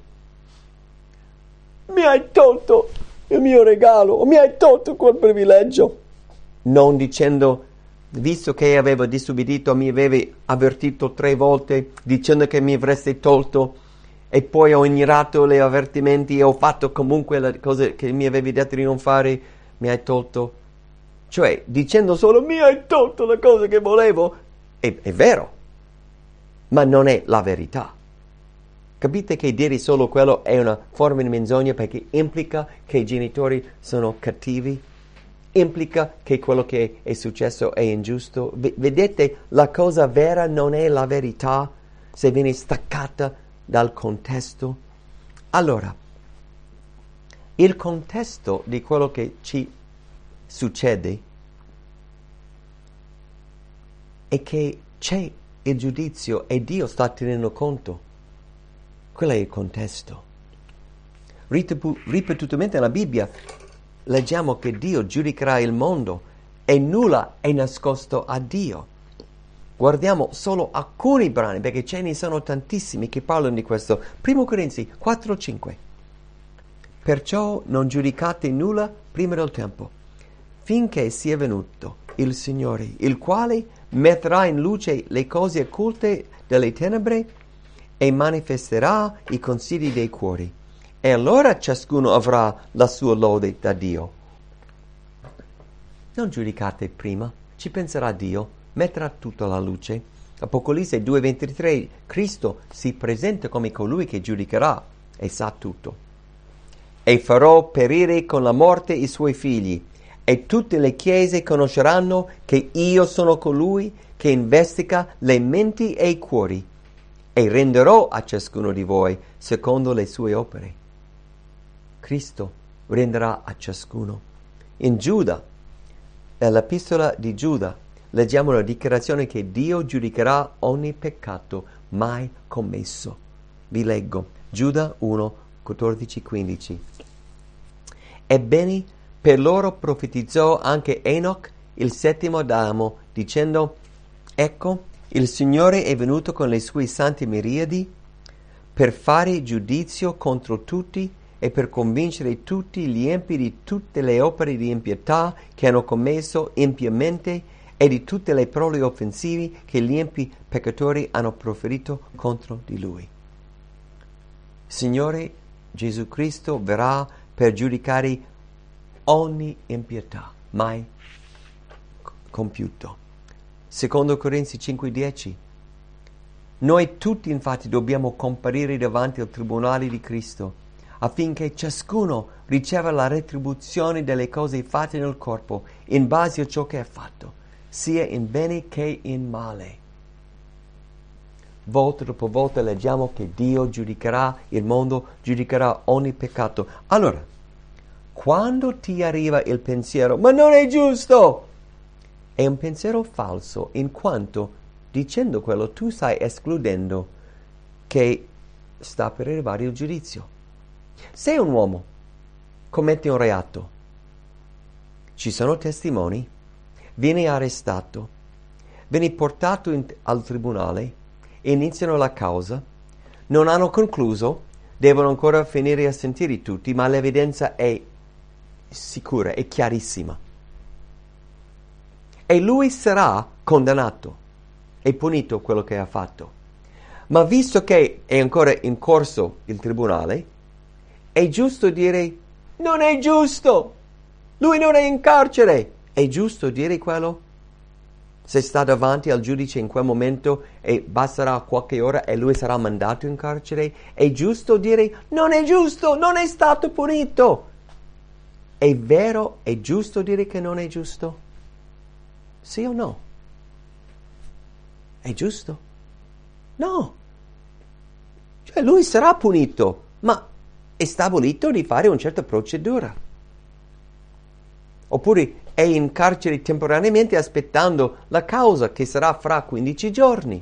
mi hai tolto il mio regalo, o mi hai tolto quel privilegio? Non dicendo, visto che avevo disubbidito, mi avevi avvertito 3 volte, dicendo che mi avresti tolto, e poi ho ignorato gli avvertimenti e ho fatto comunque le cose che mi avevi detto di non fare, mi hai tolto. Cioè, dicendo solo mi hai tolto la cosa che volevo, è vero, ma non è la verità. Capite che dire solo quello è una forma di menzogna, perché implica che i genitori sono cattivi, implica che quello che è successo è ingiusto. Vedete, la cosa vera non è la verità se viene staccata dal contesto. Allora, il contesto di quello che ci succede è che c'è il giudizio e Dio sta tenendo conto. Quello è il contesto. Ripetutamente nella Bibbia leggiamo che Dio giudicherà il mondo e nulla è nascosto a Dio. Guardiamo solo alcuni brani, perché ce ne sono tantissimi che parlano di questo. 1 Corinzi 4:5. Perciò non giudicate nulla prima del tempo, finché sia venuto il Signore, il quale metterà in luce le cose occulte delle tenebre e manifesterà i consigli dei cuori. E allora ciascuno avrà la sua lode da Dio. Non giudicate prima, ci penserà Dio, metterà tutto alla luce. Apocalisse 2:23, Cristo si presenta come colui che giudicherà e sa tutto. E farò perire con la morte i suoi figli, e tutte le chiese conosceranno che io sono colui che investiga le menti e i cuori, e renderò a ciascuno di voi secondo le sue opere. Cristo renderà a ciascuno. In Giuda, nell'epistola di Giuda, leggiamo la dichiarazione che Dio giudicherà ogni peccato mai commesso. Vi leggo Giuda 1:14-15. Ebbene, per loro profetizzò anche Enoch, il settimo Adamo, dicendo: ecco, il Signore è venuto con le sue sante miriadi per fare giudizio contro tutti e per convincere tutti gli empi di tutte le opere di impietà che hanno commesso impiamente e di tutte le parole offensive che gli empi peccatori hanno proferito contro di Lui. Signore Gesù Cristo verrà per giudicare ogni impietà mai compiuto. Secondo Corinzi 5:10. Noi tutti infatti dobbiamo comparire davanti al tribunale di Cristo, affinché ciascuno riceva la retribuzione delle cose fatte nel corpo, in base a ciò che ha fatto, sia in bene che in male. volta dopo volta leggiamo che Dio giudicherà il mondo, giudicherà ogni peccato. Allora, quando ti arriva il pensiero, ma non è giusto, è un pensiero falso, in quanto dicendo quello tu stai escludendo che sta per arrivare il giudizio. Se un uomo commette un reato, ci sono testimoni, viene arrestato, viene portato al tribunale, iniziano la causa, non hanno concluso, devono ancora finire a sentire tutti, ma l'evidenza è sicura, è chiarissima. E lui sarà condannato e punito quello che ha fatto. Ma visto che è ancora in corso il tribunale, è giusto dire non è giusto, lui non è in carcere. È giusto dire quello? Se sta davanti al giudice in quel momento e basterà qualche ora e lui sarà mandato in carcere, è giusto dire non è giusto, non è stato punito. È vero, è giusto dire che non è giusto? Sì o no? È giusto? No. Cioè lui sarà punito, ma è stabilito di fare una certa procedura. Oppure è in carcere temporaneamente aspettando la causa che sarà fra 15 giorni.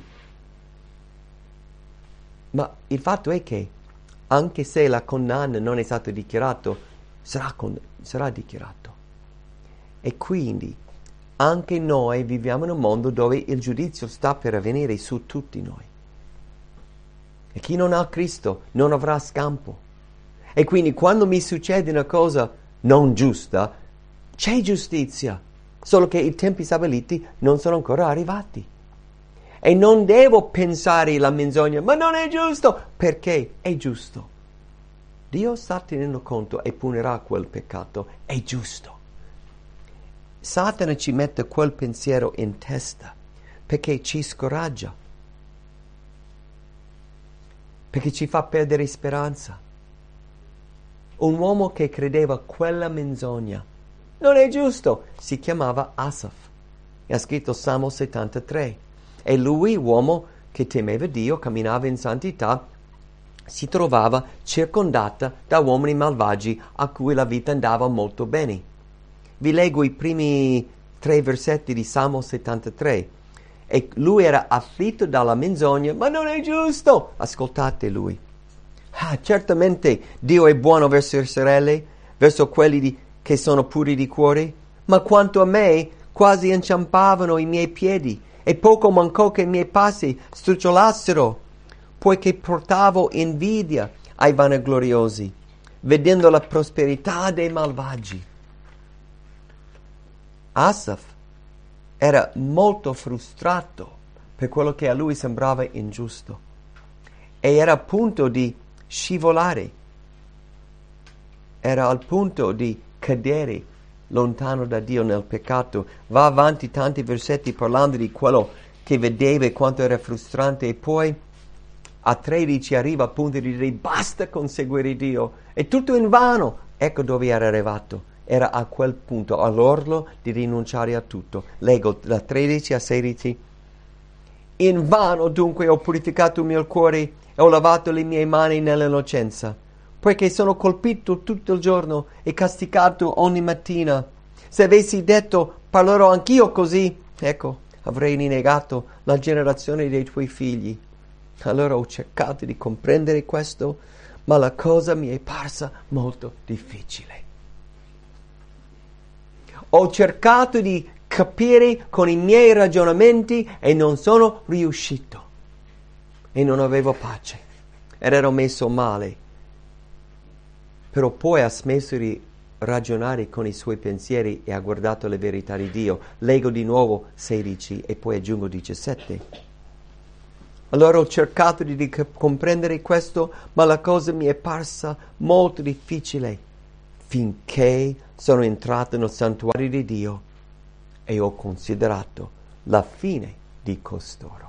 Ma il fatto è che anche se la condanna non è stata dichiarata, sarà dichiarato. E quindi anche noi viviamo in un mondo dove il giudizio sta per avvenire su tutti noi. E chi non ha Cristo non avrà scampo. E quindi quando mi succede una cosa non giusta, c'è giustizia, solo che i tempi stabiliti non sono ancora arrivati. E non devo pensare la menzogna, ma non è giusto, perché è giusto. Dio sta tenendo conto e punirà quel peccato, è giusto. Satana ci mette quel pensiero in testa perché ci scoraggia, perché ci fa perdere speranza. Un uomo che credeva quella menzogna non è giusto, si chiamava Asaf e ha scritto Salmo 73. E lui, uomo che temeva Dio, camminava in santità, si trovava circondata da uomini malvagi a cui la vita andava molto bene. Vi leggo i primi 3 versetti di Salmo 73. E lui era afflitto dalla menzogna, ma non è giusto. Ascoltate lui. Certamente Dio è buono verso le sorelle, verso quelli che sono puri di cuore, ma quanto a me quasi inciampavano i miei piedi e poco mancò che i miei passi strucciolassero, poiché portavo invidia ai vanagloriosi, vedendo la prosperità dei malvagi. Asaf era molto frustrato per quello che a lui sembrava ingiusto e era a punto di scivolare, era al punto di cadere lontano da Dio nel peccato. Va avanti tanti versetti parlando di quello che vedeva e quanto era frustrante, e poi a 13 arriva al punto di dire basta con seguire Dio, è tutto invano. Ecco dove era arrivato, era a quel punto, all'orlo di rinunciare a tutto. Leggo da 13 a 16. Invano dunque ho purificato il mio cuore e ho lavato le mie mani nell'innocenza, poiché sono colpito tutto il giorno e castigato ogni mattina. Se avessi detto parlerò anch'io così, ecco, avrei rinnegato la generazione dei tuoi figli. Allora ho cercato di comprendere questo, ma la cosa mi è parsa molto difficile. Ho cercato di capire con i miei ragionamenti e non sono riuscito. E non avevo pace. Ed ero messo male. Però poi ha smesso di ragionare con i suoi pensieri e ha guardato le verità di Dio. Leggo di nuovo 16 e poi aggiungo 17. Allora ho cercato di comprendere questo, ma la cosa mi è parsa molto difficile, finché sono entrato nel santuario di Dio e ho considerato la fine di costoro.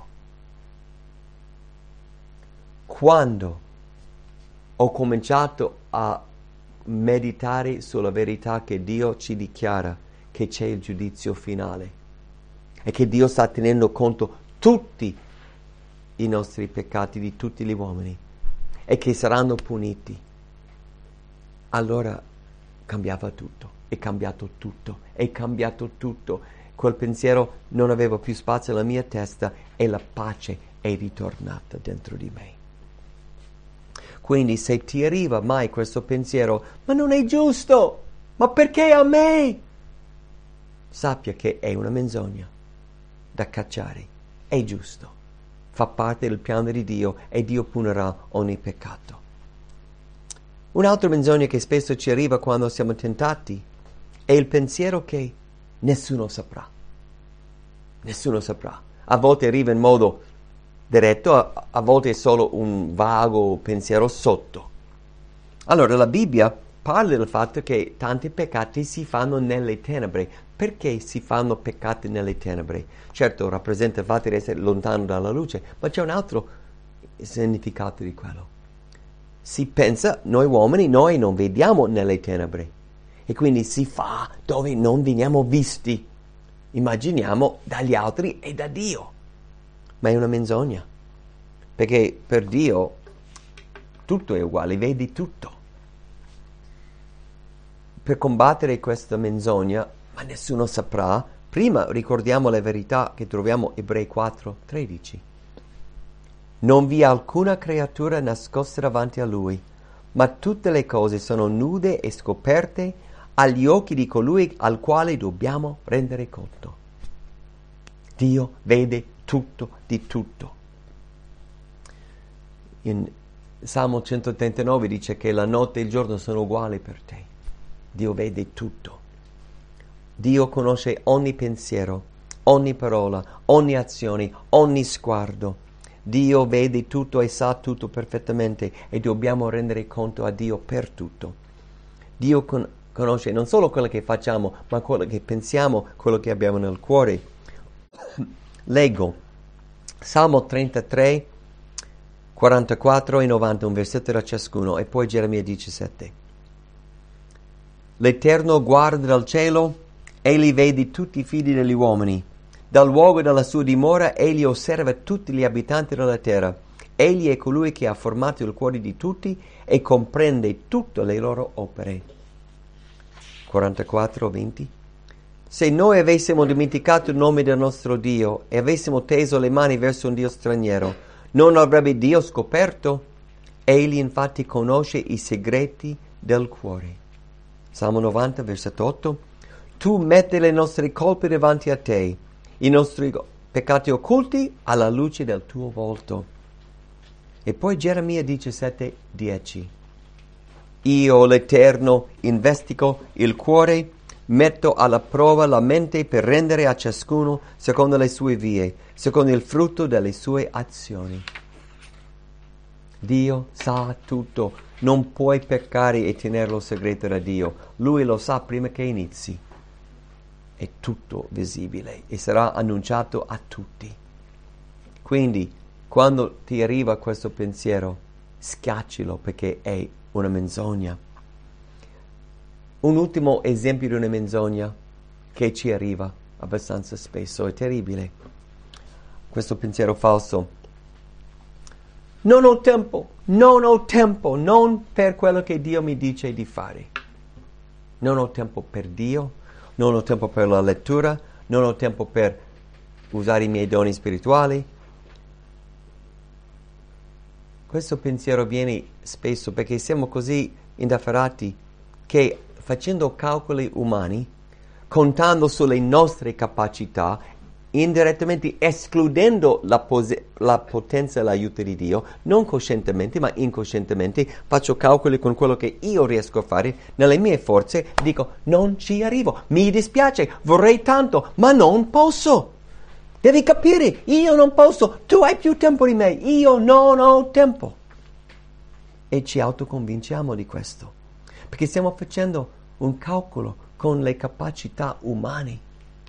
Quando ho cominciato a meditare sulla verità che Dio ci dichiara che c'è il giudizio finale e che Dio sta tenendo conto tutti i nostri peccati di tutti gli uomini e che saranno puniti. Allora cambiava tutto, è cambiato tutto, è cambiato tutto. Quel pensiero non aveva più spazio nella mia testa e la pace è ritornata dentro di me. Quindi se ti arriva mai questo pensiero, ma non è giusto, ma perché a me? Sappia che è una menzogna da cacciare, è giusto, fa parte del piano di Dio e Dio punirà ogni peccato. Un'altra menzogna che spesso ci arriva quando siamo tentati è il pensiero che nessuno saprà. Nessuno saprà. A volte arriva in modo diretto, a volte è solo un vago pensiero sotto. Allora la Bibbia parla del fatto che tanti peccati si fanno nelle tenebre. Perché si fanno peccati nelle tenebre? Certo, rappresenta il fatto di essere lontano dalla luce, ma c'è un altro significato di quello. Si pensa, noi uomini, noi non vediamo nelle tenebre e quindi si fa dove non veniamo visti. Immaginiamo dagli altri e da Dio. Ma è una menzogna, perché per Dio tutto è uguale, vedi tutto. Per combattere questa menzogna, ma nessuno saprà, prima ricordiamo la verità che troviamo Ebrei 4:13. Non vi è alcuna creatura nascosta davanti a Lui, ma tutte le cose sono nude e scoperte agli occhi di colui al quale dobbiamo rendere conto. Dio vede tutto di tutto. In Salmo 139 dice che la notte e il giorno sono uguali per te. Dio vede tutto. Dio conosce ogni pensiero, ogni parola, ogni azione, ogni sguardo. Dio vede tutto e sa tutto perfettamente e dobbiamo rendere conto a Dio per tutto. Dio conosce non solo quello che facciamo, ma quello che pensiamo, quello che abbiamo nel cuore. Leggo Salmo 33, 44 e 90, un versetto da ciascuno, e poi Geremia 17. L'Eterno guarda dal cielo, egli vede tutti i figli degli uomini. Dal luogo della sua dimora egli osserva tutti gli abitanti della terra. Egli è colui che ha formato il cuore di tutti e comprende tutte le loro opere. 44, 20. Se noi avessimo dimenticato il nome del nostro Dio e avessimo teso le mani verso un Dio straniero, non avrebbe Dio scoperto? Egli infatti conosce i segreti del cuore. Salmo 90, versetto 8. Tu metti le nostre colpe davanti a te, i nostri peccati occulti alla luce del tuo volto. E poi Geremia 17, 10. Io, l'Eterno, investigo il cuore, metto alla prova la mente per rendere a ciascuno secondo le sue vie, secondo il frutto delle sue azioni. Dio sa tutto, non puoi peccare e tenerlo segreto da Dio. Lui lo sa prima che inizi. È tutto visibile e sarà annunciato a tutti. Quindi, quando ti arriva questo pensiero, schiaccilo perché è una menzogna. Un ultimo esempio di una menzogna che ci arriva abbastanza spesso, è terribile. Questo pensiero falso. Non ho tempo, non per quello che Dio mi dice di fare. Non ho tempo per Dio, non ho tempo per la lettura, non ho tempo per usare i miei doni spirituali. Questo pensiero viene spesso perché siamo così indaffarati che facendo calcoli umani, contando sulle nostre capacità, indirettamente escludendo la potenza e l'aiuto di Dio, non coscientemente ma incoscientemente, faccio calcoli con quello che io riesco a fare nelle mie forze, dico non ci arrivo, mi dispiace, vorrei tanto, ma non posso. Devi capire, io non posso, tu hai più tempo di me, io non ho tempo. E ci autoconvinciamo di questo, perché stiamo facendo un calcolo con le capacità umane.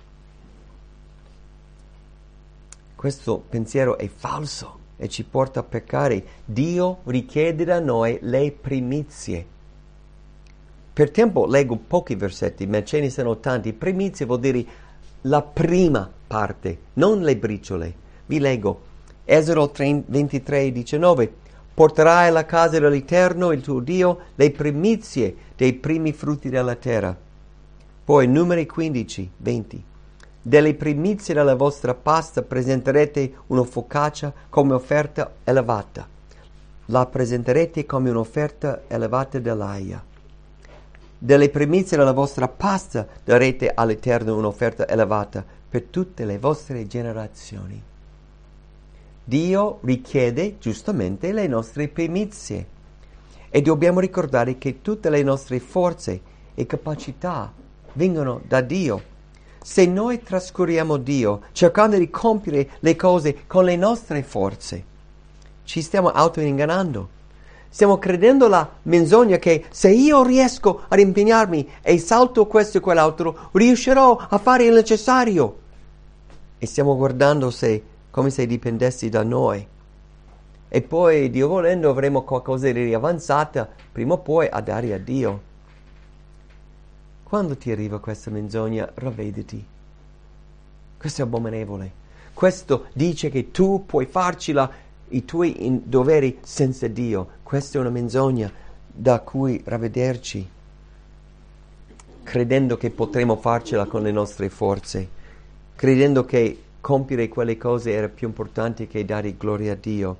Questo pensiero è falso e ci porta a peccare. Dio richiede da noi le primizie. Per tempo leggo pochi versetti, ma ce ne sono tanti. Primizie vuol dire la prima parte, non le briciole. Vi leggo Esodo 23:19. Porterai alla casa dell'Eterno, il tuo Dio, le primizie dei primi frutti della terra. Poi Numeri 15:20. Delle primizie della vostra pasta presenterete una focaccia come offerta elevata. La presenterete come un'offerta elevata dell'aia. Delle primizie della vostra pasta darete all'Eterno un'offerta elevata per tutte le vostre generazioni. Dio richiede giustamente le nostre primizie e dobbiamo ricordare che tutte le nostre forze e capacità vengono da Dio. Se noi trascuriamo Dio cercando di compiere le cose con le nostre forze, ci stiamo autoingannando. Stiamo credendo la menzogna che se io riesco ad impegnarmi e salto questo e quell'altro, riuscirò a fare il necessario. E stiamo guardando come se dipendessi da noi. E poi, Dio volendo, avremo qualcosa di avanzata prima o poi a dare a Dio. Quando ti arriva questa menzogna, ravvediti. Questo è abominevole. Questo dice che tu puoi farci i tuoi doveri senza Dio. Questa è una menzogna da cui ravvederci, credendo che potremo farcela con le nostre forze, credendo che compiere quelle cose era più importante che dare gloria a Dio.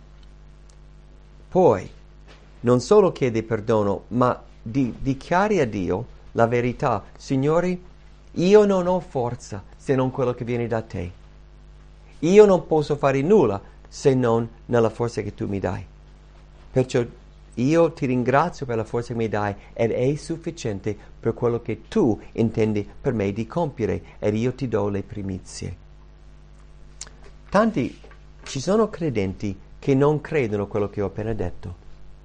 Poi, non solo chiedi perdono, ma dichiari a Dio la verità. Signore, io non ho forza se non quello che viene da te. Io non posso fare nulla se non nella forza che tu mi dai. Perciò io ti ringrazio per la forza che mi dai ed è sufficiente per quello che tu intendi per me di compiere ed io ti do le primizie. Ci sono credenti che non credono quello che ho appena detto.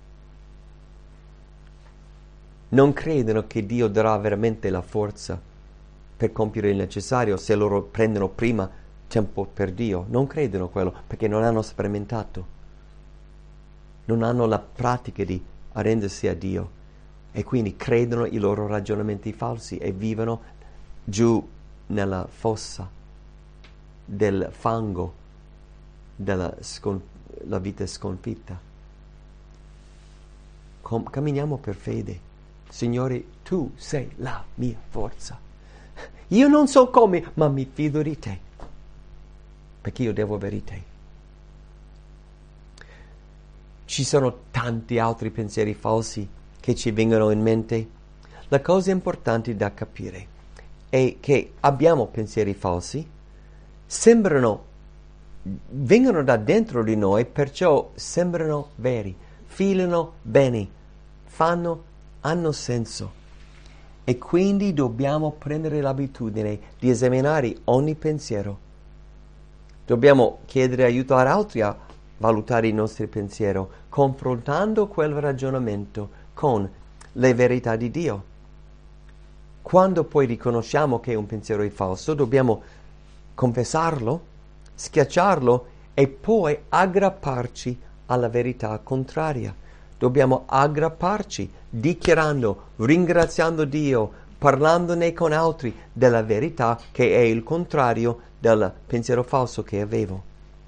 Non credono che Dio darà veramente la forza per compiere il necessario se loro prendono prima tempo per Dio. Non credono quello perché non hanno sperimentato. Non hanno la pratica di arrendersi a Dio e quindi credono i loro ragionamenti falsi e vivono giù nella fossa del fango della la vita sconfitta. Camminiamo per fede. Signore, tu sei la mia forza. Io non so come, ma mi fido di te, perché io devo avere te. Ci sono tanti altri pensieri falsi che ci vengono in mente. La cosa importante da capire è che abbiamo pensieri falsi, vengono da dentro di noi, perciò sembrano veri, filano bene, hanno senso. E quindi dobbiamo prendere l'abitudine di esaminare ogni pensiero. Dobbiamo chiedere aiuto ad altri a valutare il nostro pensiero, confrontando quel ragionamento con le verità di Dio. Quando poi riconosciamo che un pensiero è falso, dobbiamo confessarlo, schiacciarlo e poi aggrapparci alla verità contraria. Dobbiamo aggrapparci, dichiarando, ringraziando Dio, parlandone con altri della verità che è il contrario del pensiero falso che avevo.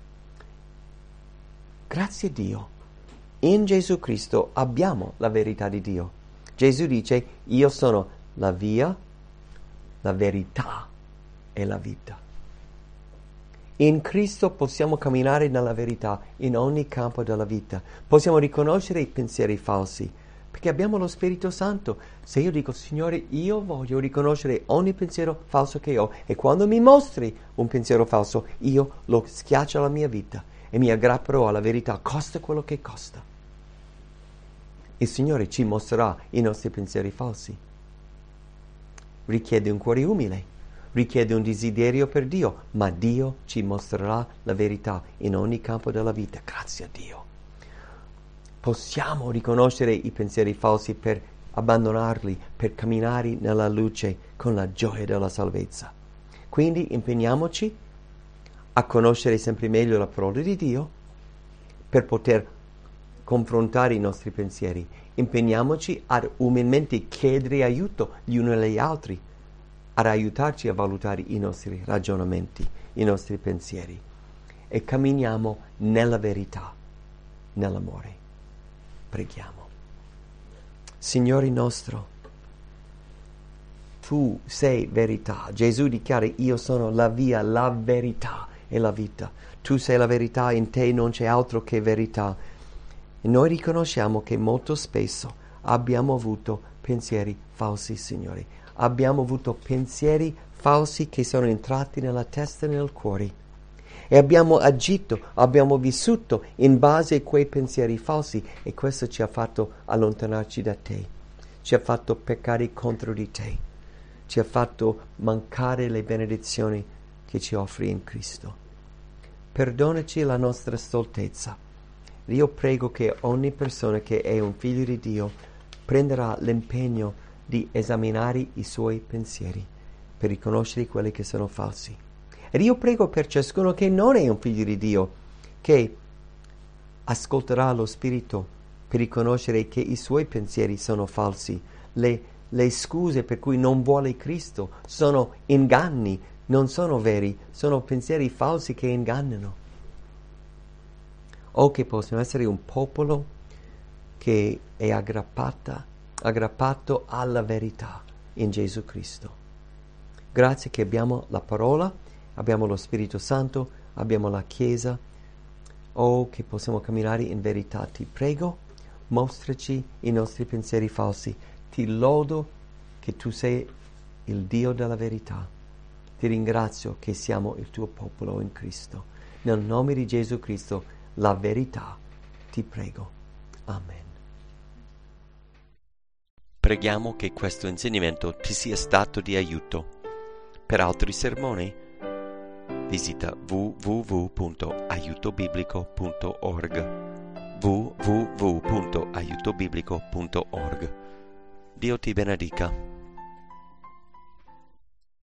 Grazie a Dio, in Gesù Cristo abbiamo la verità di Dio. Gesù dice, io sono la via, la verità e la vita. In Cristo possiamo camminare nella verità in ogni campo della vita. Possiamo riconoscere i pensieri falsi, perché abbiamo lo Spirito Santo. Se io dico, Signore, io voglio riconoscere ogni pensiero falso che ho, e quando mi mostri un pensiero falso, io lo schiaccio alla mia vita e mi aggrapperò alla verità, costa quello che costa. Il Signore ci mostrerà i nostri pensieri falsi. Richiede un cuore umile. Richiede un desiderio per Dio, ma Dio ci mostrerà la verità in ogni campo della vita. Grazie a Dio. Possiamo riconoscere i pensieri falsi per abbandonarli, per camminare nella luce con la gioia della salvezza. Quindi impegniamoci a conoscere sempre meglio la parola di Dio per poter confrontare i nostri pensieri. Impegniamoci ad umilmente chiedere aiuto gli uni agli altri, ad aiutarci a valutare i nostri ragionamenti, i nostri pensieri. e camminiamo nella verità, nell'amore. Preghiamo. Signore nostro, Tu sei verità. Gesù dichiara: io sono la via, la verità e la vita. Tu sei la verità, in te non c'è altro che verità. E noi riconosciamo che molto spesso abbiamo avuto pensieri falsi, Signore. Abbiamo avuto pensieri falsi che sono entrati nella testa e nel cuore. E abbiamo agito, abbiamo vissuto in base a quei pensieri falsi, e questo ci ha fatto allontanarci da te, ci ha fatto peccare contro di te, ci ha fatto mancare le benedizioni che ci offri in Cristo. Perdonaci la nostra stoltezza. Io prego che ogni persona che è un figlio di Dio prenderà l'impegno di esaminare i suoi pensieri per riconoscere quelli che sono falsi. Ed io prego per ciascuno che non è un figlio di Dio, che ascolterà lo Spirito per riconoscere che i suoi pensieri sono falsi. Le scuse per cui non vuole Cristo sono inganni, non sono veri, sono pensieri falsi che ingannano. O che possono essere un popolo che è aggrappato alla verità in Gesù Cristo. Grazie che abbiamo la parola, abbiamo lo Spirito Santo, abbiamo la Chiesa, che possiamo camminare in verità. Ti prego, mostraci i nostri pensieri falsi. Ti lodo che tu sei il Dio della verità. Ti ringrazio che siamo il tuo popolo in Cristo. Nel nome di Gesù Cristo, la verità, ti prego. Amen. Preghiamo che questo insegnamento ti sia stato di aiuto. Per altri sermoni, visita www.aiutobiblico.org. www.aiutobiblico.org. Dio ti benedica.